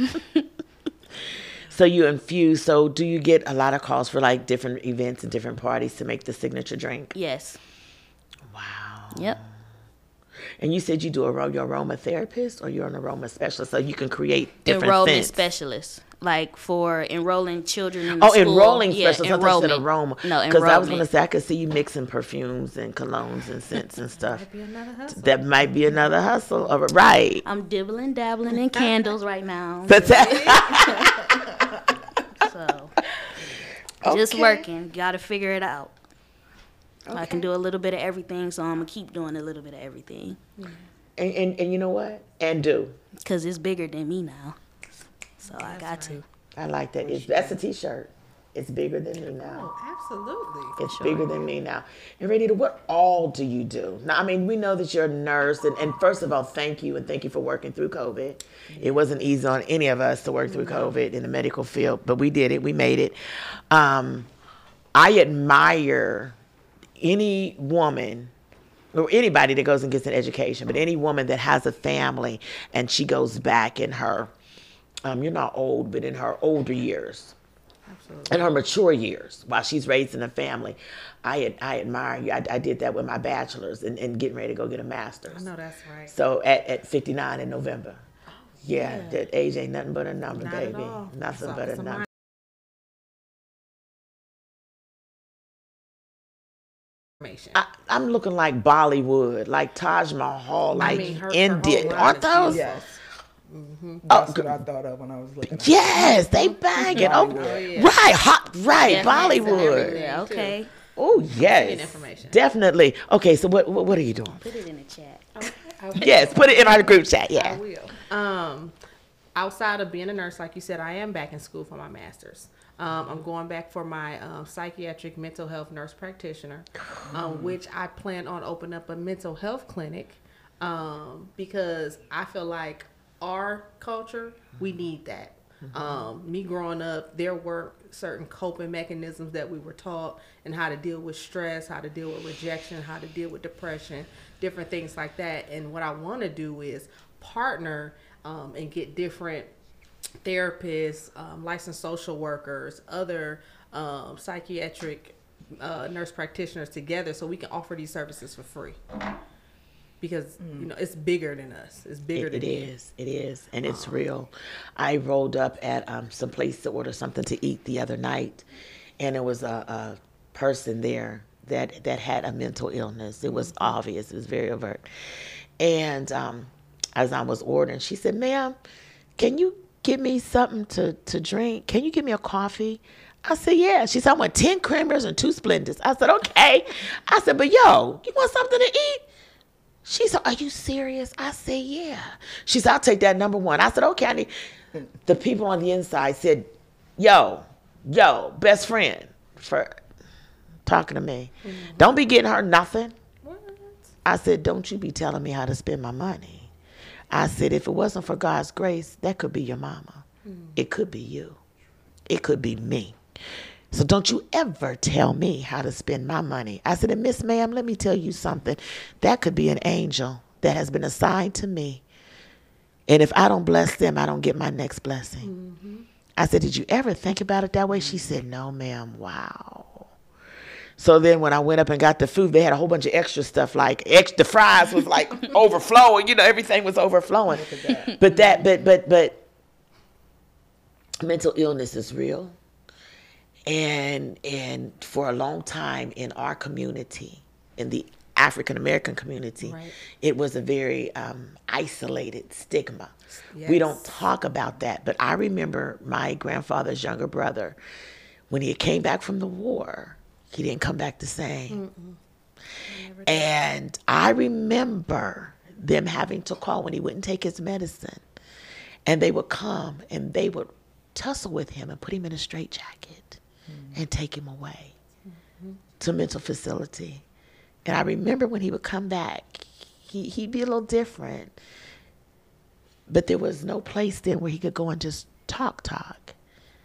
So you infuse. So do you get a lot of calls for like different events and different parties to make the signature drink? Yes. Wow. Yep. And you said you do a you're aromatherapist or you're an aroma specialist, so you can create different Enrollment scents. specialist, like for enrolling children in Oh, school. enrolling Yeah, specialist. I thought you said enrollment. aroma. No, Because I was going to enrollment. say I could see you mixing perfumes and colognes and scents and stuff. Might be another hustle. That might be another hustle. All right. I'm dibbling, dabbling in candles right now. That's So just Okay. working. Got to figure it out. I can do a little bit of everything, so I'm gonna keep doing a little bit of everything And, and and you know what? And do. because it's bigger than me now. So I got to. I like that. It's, that's a T-shirt. It's bigger than me now. Oh, absolutely. It's bigger than me now. And Renita, what all do you do? Now, I mean, we know that you're a nurse, and, and first of all, thank you, and thank you for working through COVID. It wasn't easy on any of us to work through COVID in the medical field, but we did it. We made it. Um, I admire any woman or anybody that goes and gets an education, but any woman that has a family and she goes back in her, um, you're not old, but in her older years. In her mature years, while she's raising a family, I I admire you. I, I did that with my bachelor's and, and getting ready to go get a master's. I know that's right. So at, at fifty-nine in November. Yeah, Yeah. that age ain't nothing but a number, Not at baby. all. Nothing So but a it's a number. information. I, I'm looking like Bollywood, like Taj Mahal, like mean, her- her India. whole line Aren't is those? Yes. Mm-hmm. That's Oh, what I thought of when I was looking at it. Yes, they banging. Oh, Bollywood. Oh, yeah. right, hot, right, Yeah, Bollywood. everything. Yeah, okay. Oh, yes, information. definitely. Okay, so what, what what are you doing? Put it in the chat. Yes, put it in our group chat. I Yeah. will. Um, outside of being a nurse, like you said, I am back in school for my master's. Um, I'm going back for my um, psychiatric mental health nurse practitioner, um, which I plan on opening up a mental health clinic um, because I feel like our culture, we need that. Um, me growing up, there were certain coping mechanisms that we were taught and how to deal with stress, how to deal with rejection, how to deal with depression, different things like that. And what I want to do is partner um, and get different therapists, um, licensed social workers, other um, psychiatric uh, nurse practitioners together so we can offer these services for free. Because you know it's bigger than us. It's bigger It, it than you. is. It is, and it's real. I rolled up at um, some place to order something to eat the other night, and there was a, a person there that that had a mental illness. It was obvious. It was very overt. And um, as I was ordering, she said, "Ma'am, can you give me something to to drink? Can you give me a coffee?" I said, "Yeah." She said, "I want ten Creamers and two Splendors." I said, "Okay." I said, "But yo, you want something to eat?" She said, "Are you serious?" I said, "Yeah." She said, "I'll take that number one." I said, "Okay." I need... The people on the inside said, yo, yo, best friend for talking to me. Mm-hmm. Don't be getting her nothing. What? I said, "Don't you be telling me how to spend my money." I said, "If it wasn't for God's grace, that could be your mama. Mm. It could be you. It could be me. So don't you ever tell me how to spend my money." I said, "And Miss Ma'am, let me tell you something. That could be an angel that has been assigned to me. And if I don't bless them, I don't get my next blessing." Mm-hmm. I said, "Did you ever think about it that way?" She said, "No, ma'am." Wow. So then when I went up and got the food, they had a whole bunch of extra stuff, like extra fries was like overflowing. You know, everything was overflowing. Look at that. But that, but, but, but mental illness is real. And and for a long time in our community, in the African American community, right, it was a very um, isolated stigma. Yes. We don't talk about that. But I remember my grandfather's younger brother, when he came back from the war, he didn't come back the same. And I remember them having to call when he wouldn't take his medicine. And they would come and they would tussle with him and put him in a straitjacket and take him away mm-hmm. to a mental facility. And I remember when he would come back, he, he'd be a little different. But there was no place then where he could go and just talk, talk.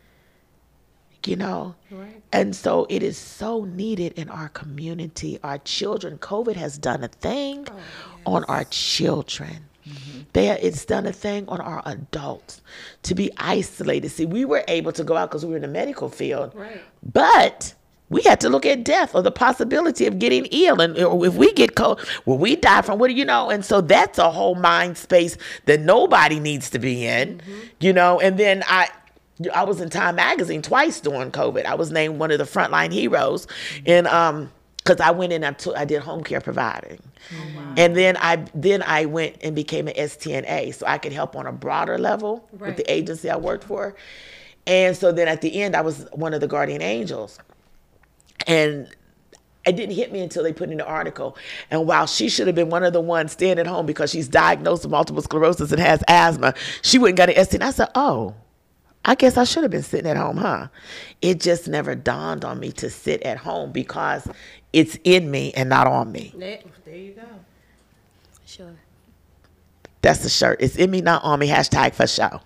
You know? Right. And so it is so needed in our community. Our children, COVID has done a thing oh, yes. on our children. Mm-hmm. They, it's done a thing on our adults to be isolated. See, we were able to go out because we were in the medical field, right, but we had to look at death or the possibility of getting ill. And if we get cold, well, we die from what do you know? And so that's a whole mind space that nobody needs to be in, mm-hmm. you know? And then I, I was in Time Magazine twice during COVID. I was named one of the frontline heroes mm-hmm. in, um, because I went in and I, took, I did home care providing. Oh, wow. And then I then I went and became an S T N A so I could help on a broader level right. with the agency I worked for. And so then at the end, I was one of the guardian angels. And it didn't hit me until they put in the article. And while she should have been one of the ones staying at home because she's diagnosed with multiple sclerosis and has asthma, she went and got an S T N A. I said, oh, I guess I should have been sitting at home, huh? It just never dawned on me to sit at home because it's in me and not on me. There you go. Sure. That's the shirt. It's in me, not on me. Hashtag for show.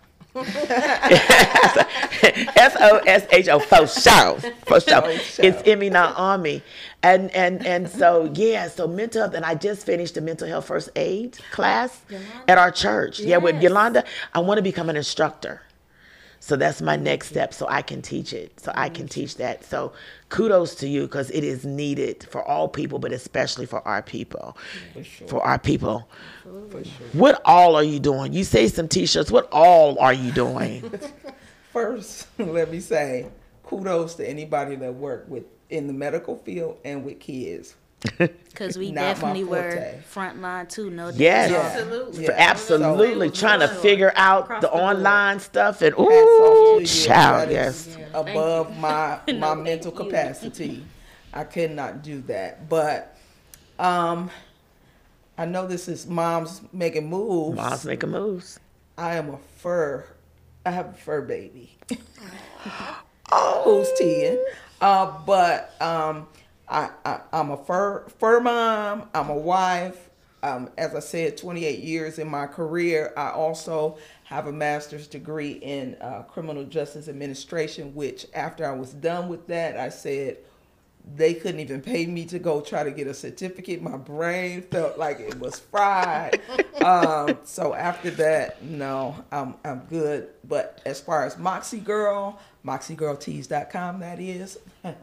S O S H O for show. For show. It's in me, not on me. And and and so yeah, so mental health, and I just finished a mental health first aid class Yolanda. At our church. Yes. Yeah, with Yolanda. I want to become an instructor. So that's my next step, so I can teach it, so I can teach that. So kudos to you, because it is needed for all people, but especially for our people. For sure. For our people. For sure. What all are you doing? You say some T-shirts. What all are you doing? First, let me say kudos to anybody that work with in the medical field and with kids. Because we Not my definitely were forte. frontline too. No Yes. doubt. Absolutely. For Yeah. absolutely So- trying to figure out Across the the board. online stuff and Hats off ooh, to you. child, That is yes. above my my No, thank mental you. capacity. I could not do that. But um, I know this is Mom's Making Moves. Mom's making moves. I am a fur. I have a fur baby. Oh, who's ten? Uh, but um, I, I I'm a fur fur mom. I'm a wife. Um, as I said, twenty-eight years in my career. I also have a master's degree in uh, criminal justice administration. Which, after I was done with that, I said they couldn't even pay me to go try to get a certificate. My brain felt like it was fried. um, so after that, no, I'm I'm good. But as far as Moxie Girl, moxie girl tees dot com, that is.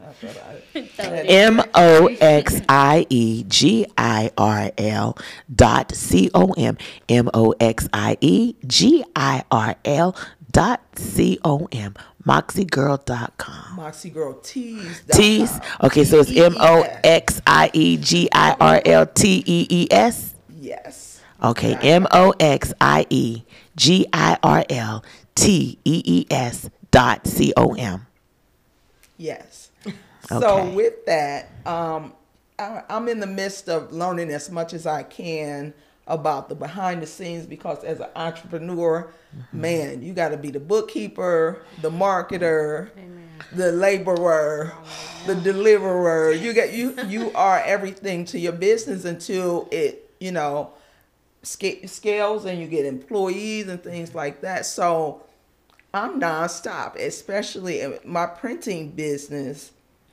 M O X I E G I R L dot C O M. M O X I E G I R L dot C O M. moxie girl dot com. moxie girl tees. Tees. Okay, so it's M O X I E G I R L T E E S. Yes. Okay, M O X I E G I R L T E E S dot C O M. Yes. Okay. So with that, um, I, I'm in the midst of learning as much as I can about the behind the scenes, because as an entrepreneur, man, you got to be the bookkeeper, the marketer, the laborer, the deliverer. You get you you are everything to your business until it, you know, sca- scales and you get employees and things like that. So I'm nonstop, especially in my printing business.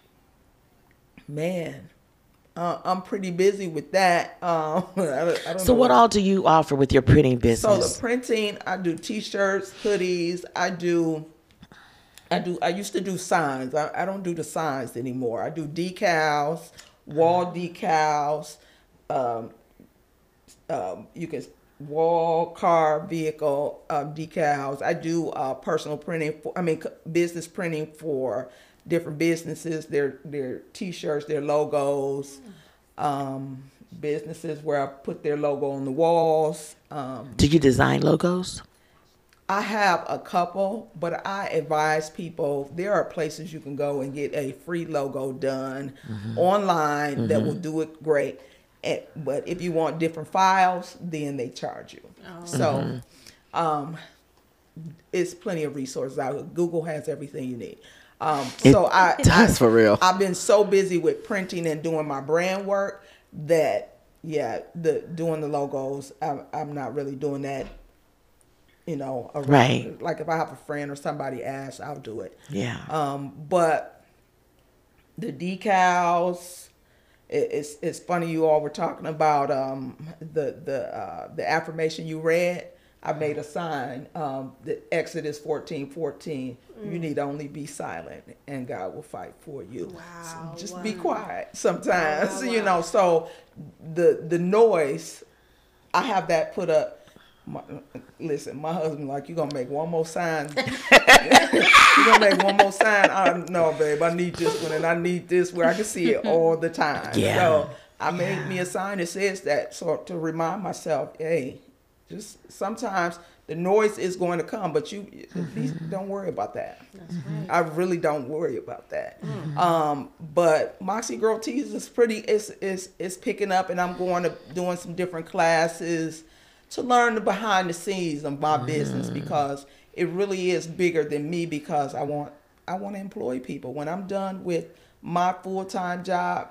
Man, uh, I'm pretty busy with that. Um, I don't, I don't So know what all do you offer with your printing So business? the printing, I do T-shirts, hoodies. I do, I do. I used to do signs. I, I don't do the signs anymore. I do decals, wall decals. Um, um, you can wall, car, vehicle um, decals. I do uh, personal printing. For, I mean, c- business printing for different businesses. Their their T-shirts, their logos. Um, businesses where I put their logo on the walls. Um, Do you design logos? I have a couple, but I advise people there are places you can go and get a free logo done online Mm-hmm. that will do it great. And, but if you want different files, then they charge you. So um, it's plenty of resources out. Google has everything you need. Um, so I, does, I for real. I've been so busy with printing and doing my brand work that yeah, the doing the logos, I'm, I'm not really doing that. You know, around. Right. Like if I have a friend or somebody asks, I'll do it. Yeah. Um, but the decals, it, it's it's funny you all were talking about um the the uh, the affirmation you read. I made a sign, um, the Exodus fourteen fourteen. You need only be silent, and God will fight for you. Wow, So just wow. be quiet sometimes, Wow, you wow. know. So the the noise, I have that put up. My, listen, my husband like, you gonna make one more sign. You gonna make one more sign? I no, babe. I need this one, and I need this where I can see it all the time. Yeah. So I made me a sign that says that, so to remind myself, hey, just sometimes the noise is going to come, but you at least don't worry about that. I really don't worry about that. Um, but Moxie Girl Tees is pretty. It's it's it's picking up, and I'm going to doing some different classes to learn the behind the scenes of my business, because it really is bigger than me, because I want I want to employ people. When I'm done with my full-time job,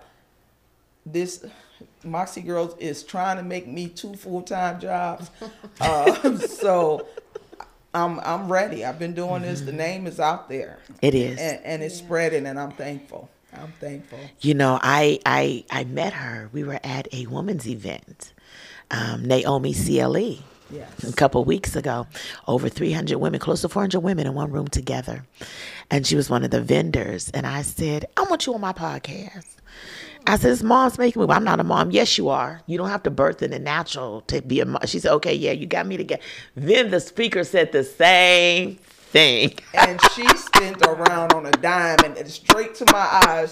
this Moxie Girls is trying to make me two full-time jobs. uh, so I'm I'm ready. I've been doing this. The name is out there. It is. And, and it's spreading, and I'm thankful. I'm thankful. You know, I I I met her. We were at a women's event, um, Naomi C L E, Yes. A couple weeks ago, over three hundred women, close to four hundred women in one room together. And she was one of the vendors. And I said, I want you on my podcast. I said, this mom's making me. Well, I'm not a mom. Yes, you are. You don't have to birth in the natural to be a mom. She said, okay, yeah, you got me to get. Then the speaker said the same thing. And she spent around on a dime and straight to my eyes.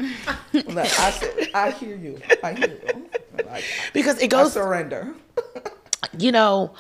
Like, I said, I hear you. I hear you. Like, Because it I goes, surrender. you know,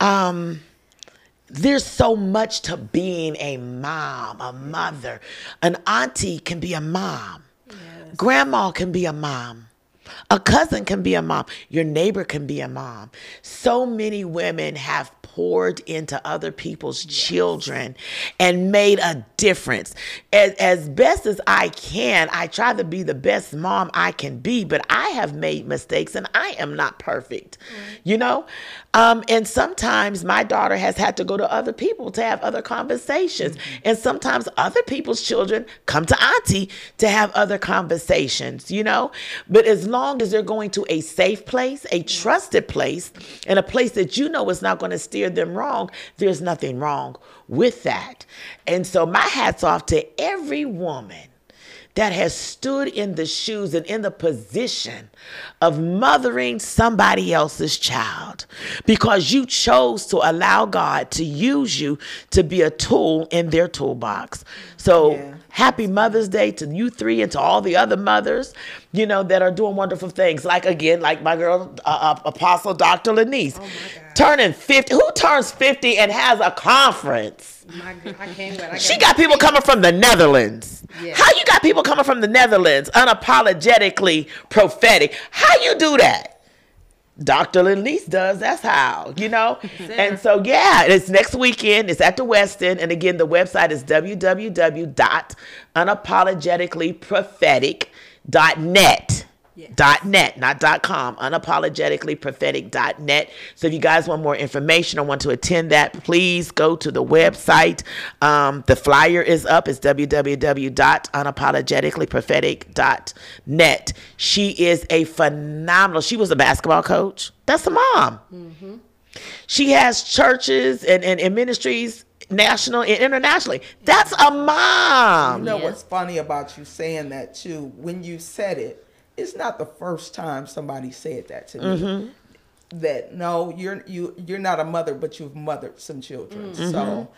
um, there's so much to being a mom, a mother. An auntie can be a mom. Yes. Grandma can be a mom. A cousin can be a mom. Your neighbor can be a mom. So many women have poured into other people's yes. children and made a difference. As, as best as I can, I try to be the best mom I can be, but I have made mistakes and I am not perfect, mm-hmm. you know? Um, and sometimes my daughter has had to go to other people to have other conversations. Mm-hmm. And sometimes other people's children come to auntie to have other conversations, you know? But as long as they're going to a safe place, a trusted place, and a place that you know is not going to steer them wrong, there's nothing wrong with that. And so my hat's off to every woman that has stood in the shoes and in the position of mothering somebody else's child because you chose to allow God to use you to be a tool in their toolbox. So yeah. Happy Mother's Day to you three and to all the other mothers, you know, that are doing wonderful things. Like, again, like my girl, uh, uh, Apostle Doctor Lanice, oh my God. Turning fifty. Who turns fifty and has a conference? My God, I can't wait. I she got people coming from the Netherlands. Yeah. How you got people coming from the Netherlands, unapologetically prophetic? How you do that? Doctor Lanice does. That's how, you know? And so, yeah, it's next weekend. It's at the West End. And again, the website is w w w dot unapologetically prophetic dot net. Yes. Dot net, not dot com, unapologetically prophetic dot net. So if you guys want more information or want to attend that, please go to the website. Um, the flyer is up. It's w w w dot unapologetically prophetic dot net. She is a phenomenal, she was a basketball coach. That's a mom. Mm-hmm. She has churches and, and, and ministries national and internationally. That's a mom. You know yeah. what's funny about you saying that too? When you said it, it's not the first time somebody said that to me. Mm-hmm. That no, you're you you're not a mother, but you've mothered some children. Mm-hmm. So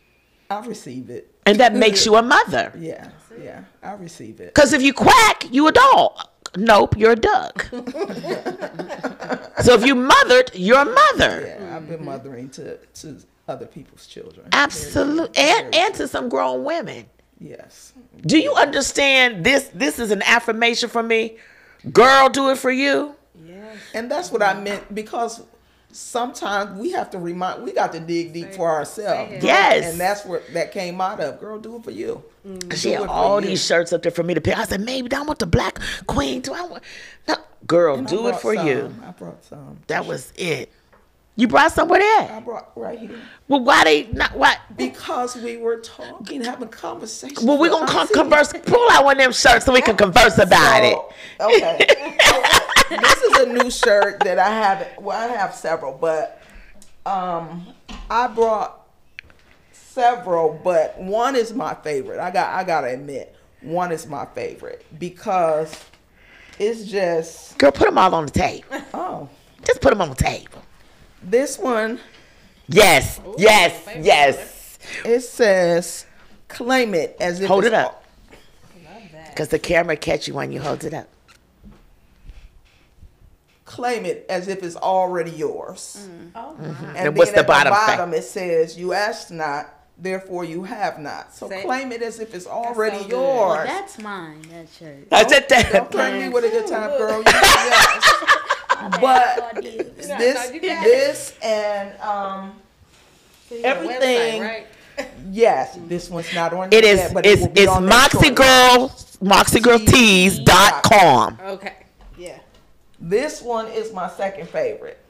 I receive it, and that makes you a mother. Yeah, yeah, I receive it. Because if you quack, you a dog. Nope, you're a duck. So if you mothered, you're a mother. Yeah, I've been mothering to to other people's children. Absolutely, very, and very and to some grown women. Yes. Do you understand this? This is an affirmation for me. Girl, do it for you. Yes. And that's what I meant, because sometimes we have to remind, we got to dig deep for ourselves. Yes. And that's where that came out of. Girl, do it for you. Mm. She had all these shirts up there for me to pick. I said, maybe I want the black queen. Do I want? No. Girl, and do it for some. you. I brought some. That was it. You brought somewhere there? I brought right here. Well, why they not? Why? Because we were talking, having conversations. Well, we're going to converse. Pull out one of them shirts so we can converse about so, it. Okay. So, this is a new shirt that I have. Well, I have several, but um, I brought several, but one is my favorite. I got. I got to admit, one is my favorite because it's just. Girl, put them all on the table. Oh. Just put them on the table. This one. Yes, Ooh, yes, yes. It says, claim it as if hold it's it up. Because the camera catch you when you hold it up. Claim it as if it's already yours. Mm. Oh, mm-hmm. And, and what's the at bottom? the bottom it says, you asked not, therefore you have not. So Say, claim it as if it's already so yours. Well, that's mine, that shirt. That's it. Don't, don't claim me with a good time, girl. You yes. But this, this, and um, everything. Website, right? Yes, this one's not on. It is. Yet, but it's it it's Moxie Girl, Moxie Girl Tees dot com. Okay. Yeah. This one is my second favorite.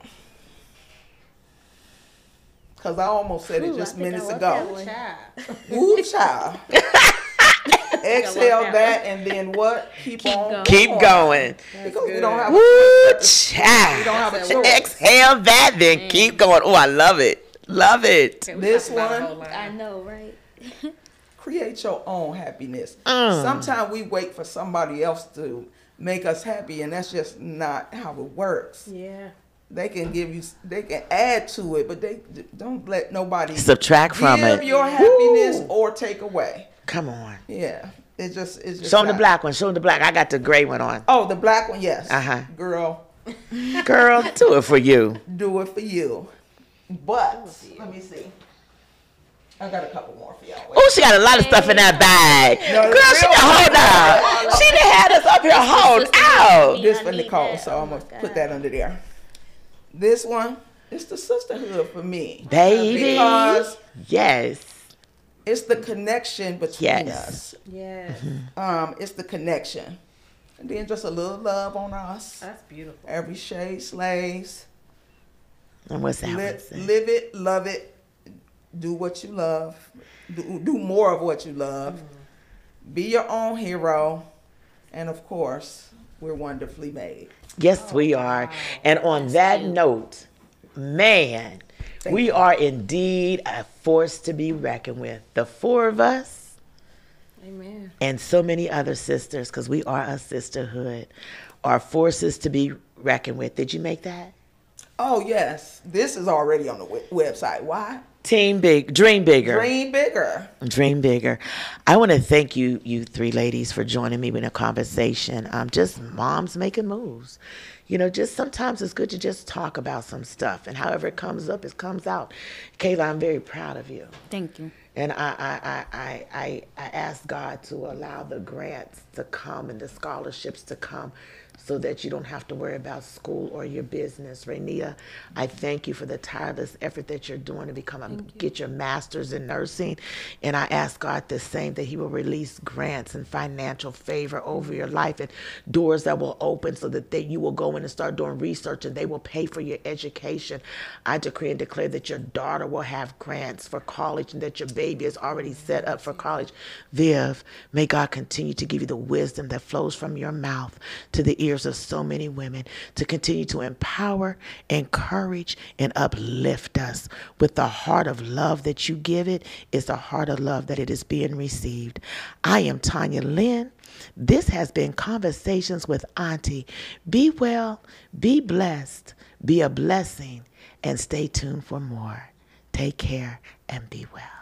Because I almost said it Ooh, just I think minutes I ago. Child. Woo child. Exhale that, and then what? Keep, Keep on going. Keep going. Because we don't have Woo, a We child. don't have a choice. Exhale that, then keep going. Oh, I love it. Love it. This one, I know, right? create your own happiness. Mm. Sometimes we wait for somebody else to make us happy, and that's just not how it works. Yeah. They can give you, they can add to it, but they don't let nobody Subtract from give it. your happiness Woo. or take away. Come on. Yeah, it's just, it's just. Show them the not- black one. Show them the black. I got the gray one on. Oh, the black one, yes. Uh-huh. Girl, Girl, do it for you. do it for you. But let me see. I got a couple more for y'all. Oh, she got a lot of stuff in that bag. No, Girl, she real- done hold up. She done had us up here hold out. This I for need Nicole, that. so Oh I'm my gonna put God. that under there. This one, it's the sisterhood for me. Baby. Because Yes. it's the connection between Yes. us. Yes. Um, it's the connection. And then just a little love on us. That's beautiful. Every shade slays. And what's that one Live, say? live it, love it, do what you love. Do, do more of what you love. Be your own hero. And of course, we're wonderfully made. Yes, we are. And on that note, man, Thank we you. are indeed a force to be reckoned with. The four of us Amen. and so many other sisters, because we are a sisterhood, are forces to be reckoned with. Did you make that? Oh, yes. This is already on the we- website. Why? Team Big, Dream Bigger. Dream bigger. Dream bigger. I want to thank you, you three ladies, for joining me in a conversation. Um, just moms making moves. You know, just sometimes it's good to just talk about some stuff, and however it comes up, it comes out. Kayla, I'm very proud of you. Thank you. And I, I, I, I, I, I ask God to allow the grants to come and the scholarships to come so that you don't have to worry about school or your business. Rainita, I thank you for the tireless effort that you're doing to become a, get your master's in nursing. And I ask God the same, that he will release grants and financial favor over your life and doors that will open so that they, you will go in and start doing research and they will pay for your education. I decree and declare that your daughter will have grants for college and that your baby is already set up for college. Viv, may God continue to give you the wisdom that flows from your mouth to the ears of so many women, to continue to empower, encourage, and uplift us with the heart of love that you give it. Is the heart of love that it is being received. I am Tanya Lynn. This has been Conversations with Auntie. Be well, be blessed, be a blessing, and stay tuned for more. Take care and be well.